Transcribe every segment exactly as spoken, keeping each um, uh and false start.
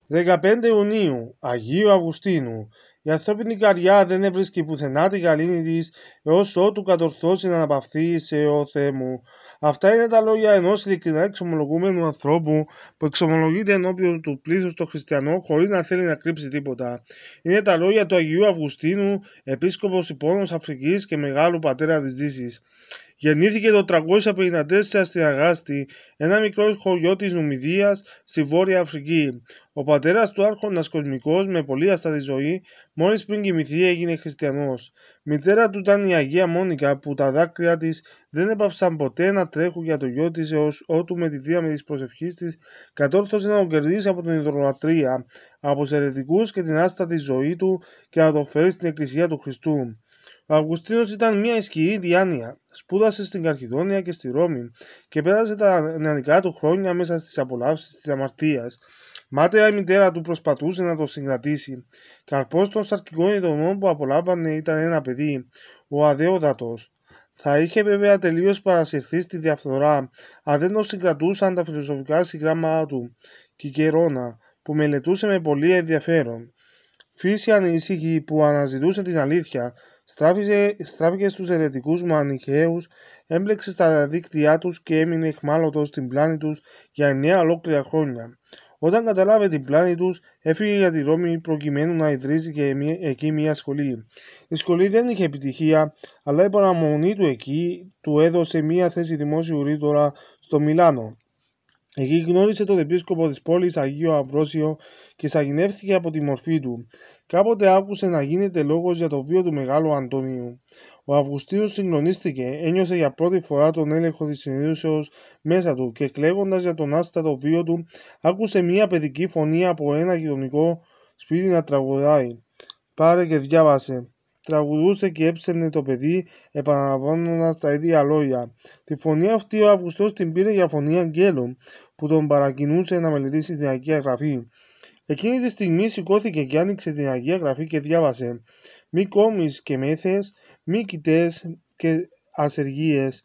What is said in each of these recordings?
δεκαπέντε Ιουνίου, Αγίου Αυγουστίνου. Η ανθρώπινη καρδιά δεν έβρισκε πουθενά την γαλήνη της, έως ότου κατορθώσει να αναπαυθεί σε ο Θεέ μου. Αυτά είναι τα λόγια ενός ειλικρινά εξομολογούμενου ανθρώπου που εξομολογείται ενώπιον του πλήθους των χριστιανών χωρίς να θέλει να κρύψει τίποτα. Είναι τα λόγια του Αγίου Αυγουστίνου, επίσκοπος Ιππώνος Αφρικής και μεγάλου πατέρα της Δύσης. Γεννήθηκε το τριακόσια πενήντα τέσσερα στην Αγάστη, ένα μικρό χωριό της Νουμιδίας στη Βόρεια Αφρική. Ο πατέρας του, άρχοντας κοσμικός με πολύ ασταθή ζωή, μόλις πριν κοιμηθεί έγινε χριστιανός. Μητέρα του ήταν η Αγία Μόνικα, που τα δάκρυα της δεν έπαυσαν ποτέ να τρέχουν για το γιο της, έως ότου με τη δύναμη της προσευχής της κατόρθωσε να τον κερδίσει από την ιδωλολατρία, από τους αιρετικούς και την άστατη ζωή του και να τον φέρει στην Εκκλησία του Χριστού. Ο Αυγουστίνος ήταν μια ισχυρή διάνοια. Σπούδασε στην Καλκιδόνια και στη Ρώμη και πέρασε τα νεανικά του χρόνια μέσα στις απολαύσεις της αμαρτίας. Μάταια η μητέρα του προσπαθούσε να το συγκρατήσει. Καρπός των σαρκικών ειδονών που απολάμβανε ήταν ένα παιδί, ο αδέοδατος. Θα είχε βέβαια τελείως παρασυρθεί στη διαφθορά, αν δεν τον συγκρατούσαν τα φιλοσοφικά συγγράμματα του, Κικερώνα, που μελετούσε με πολύ ενδιαφέρον. Φύση ανήσυχη που αναζητούσε την αλήθεια, στράφηκε, στράφηκε στους αιρετικούς μανιχαίους, έμπλεξε στα δίκτυά τους και έμεινε εχμάλωτος στην πλάνη τους για εννέα ολόκληρα χρόνια. Όταν καταλάβε την πλάνη τους, έφυγε για τη Ρώμη προκειμένου να ιδρύσει και εκεί μια σχολή. Η σχολή δεν είχε επιτυχία, αλλά η παραμονή του εκεί του έδωσε μια θέση δημόσιου ρήτορα στο Μιλάνο. Εκεί γνώρισε τον επίσκοπο της πόλης Αγίο Αμβρόσιο και σαγηνεύτηκε από τη μορφή του. Κάποτε άκουσε να γίνεται λόγος για το βίο του Μεγάλου Αντωνίου. Ο Αυγουστίνος συγκλονίστηκε, ένιωσε για πρώτη φορά τον έλεγχο της συνείδησεως μέσα του και κλαίγοντας για τον άστατο βίο του, άκουσε μια παιδική φωνή από ένα γειτονικό σπίτι να τραγουδάει. «Πάρε και διάβασε». Τραγουδούσε και έψαινε το παιδί, επαναλαμβάνοντας τα ίδια λόγια. Τη φωνή αυτή ο Αυγουστός την πήρε για φωνή αγγέλου, που τον παρακινούσε να μελετήσει την Αγία Γραφή. Εκείνη τη στιγμή σηκώθηκε και άνοιξε την Αγία Γραφή και διάβασε: «Μη κόμεις και μέθες, μη κοιτές και ασεργίες,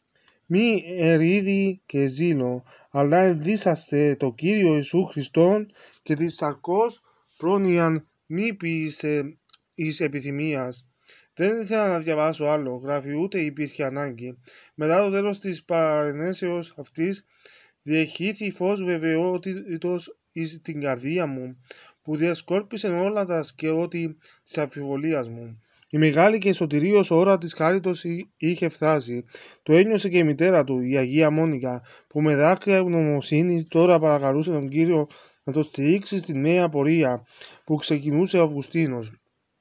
μη ερίδι και ζήλο, αλλά ενδύσαστε το Κύριο Ιησού Χριστόν και της σαρκός πρόνοιαν μη ποιήσε εις επιθυμίας». Δεν ήθελα να διαβάσω άλλο, γράφει, ούτε υπήρχε ανάγκη. Μετά το τέλος της παρενέσεως αυτής, διεχήθη φως βεβαιότητος εις την καρδία μου, που διασκόρπισε όλα τα σκαιώτη της αμφιβολίας μου. Η μεγάλη και σωτηρίως ώρα της χάριτος είχε φτάσει. Το ένιωσε και η μητέρα του, η Αγία Μόνικα, που με δάκρυα ευγνωμοσύνης τώρα παρακαλούσε τον Κύριο να το στηρίξει στη νέα πορεία που ξεκινούσε ο Αυγουστίνος.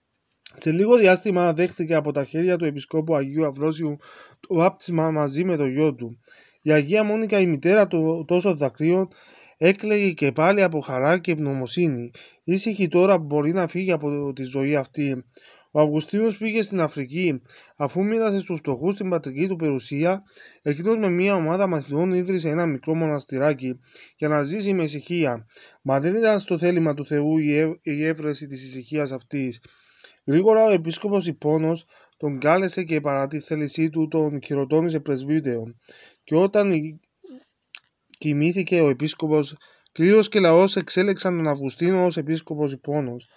Σε λίγο διάστημα δέχτηκε από τα χέρια του Επισκόπου Αγίου Αμβρόσιου το βάπτισμα μαζί με το γιο του. Η Αγία Μόνικα, η μητέρα του τόσο δακρύων, έκλαιγε και πάλι από χαρά και ευγνωμοσύνη. Ήσυχη τώρα που μπορεί να φύγει από τη ζωή αυτή. Ο Αυγουστίνος πήγε στην Αφρική. Αφού μοίρασε στους φτωχούς την πατρική του περιουσία, εκείνος με μια ομάδα μαθητών ίδρυσε ένα μικρό μοναστηράκι για να ζήσει με ησυχία. Μα δεν ήταν στο θέλημα του Θεού η έβρεση της ησυχίας αυτής. Γρήγορα ο επίσκοπος Ιππώνος τον κάλεσε και παρά τη θέλησή του τον χειροτώνησε πρεσβύτερο. Και όταν κοιμήθηκε ο επίσκοπος, κλήρος και λαός εξέλεξαν τον Αυγουστίνο ως επίσκοπος Ιππώνος.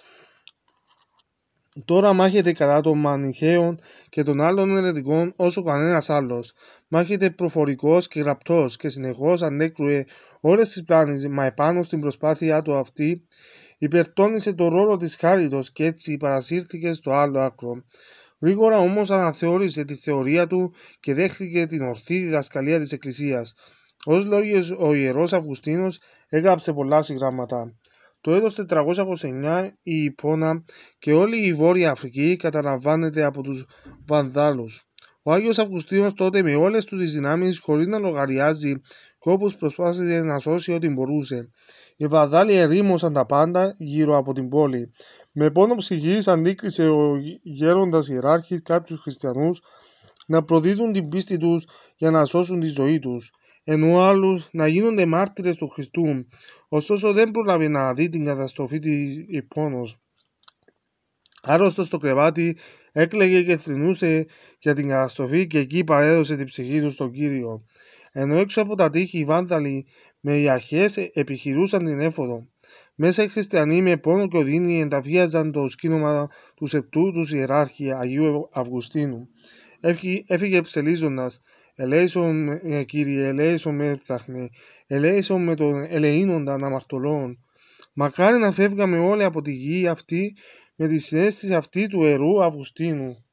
Τώρα μάχεται κατά των μανιχαίων και των άλλων αιρετικών όσο κανένας άλλος. Μάχεται προφορικός και γραπτός και συνεχώς ανέκρουε όλες τις πλάνες, μα επάνω στην προσπάθειά του αυτή υπερτώνησε το ρόλο της χάριτος και έτσι παρασύρθηκε στο άλλο άκρο. Γρήγορα όμως αναθεώρησε τη θεωρία του και δέχτηκε την ορθή διδασκαλία της Εκκλησίας. Ως λόγιος ο Ιερός Αυγουστίνος έγραψε πολλά συγγράμματα. Το έτος τετρακόσια είκοσι εννέα η Ιππώνα και όλη η Βόρεια Αφρική καταλαμβάνεται από τους Βανδάλους. Ο Άγιος Αυγουστίνος τότε με όλες του τις δυνάμεις, χωρίς να λογαριάζει κόπους, προσπάθησε να σώσει ό,τι μπορούσε. Οι Βανδάλοι ερήμωσαν τα πάντα γύρω από την πόλη. Με πόνο ψυχής αντίκρισε ο γέροντας ιεράρχης κάποιους χριστιανούς να προδίδουν την πίστη τους για να σώσουν τη ζωή τους, ενώ άλλους να γίνονται μάρτυρες του Χριστού. Ωστόσο δεν πρόλαβε να δει την καταστροφή της Ιππώνος. Άρρωστος στο κρεβάτι, έκλαιγε και θρηνούσε για την καταστροφή και εκεί παρέδωσε την ψυχή του στον Κύριο. Ενώ έξω από τα τείχη οι Βάνδαλοι με ιαχές επιχειρούσαν την έφοδο. Μέσα οι χριστιανοί με πόνο και οδύνη ενταβίαζαν το σκήνομα του σεπτού τους ιεράρχη Αγίου Αυγουστίνου. Έφυγε ψελίζοντας, ελέησον με Κύριε, ελέησον με ψάχνε, ελέησον με τον ελεήνονταν αμαρτωλών. Μακάρι να φεύγαμε όλοι από τη γη αυτή με τη συνέστηση αυτή του ιερού Αυγουστίνου.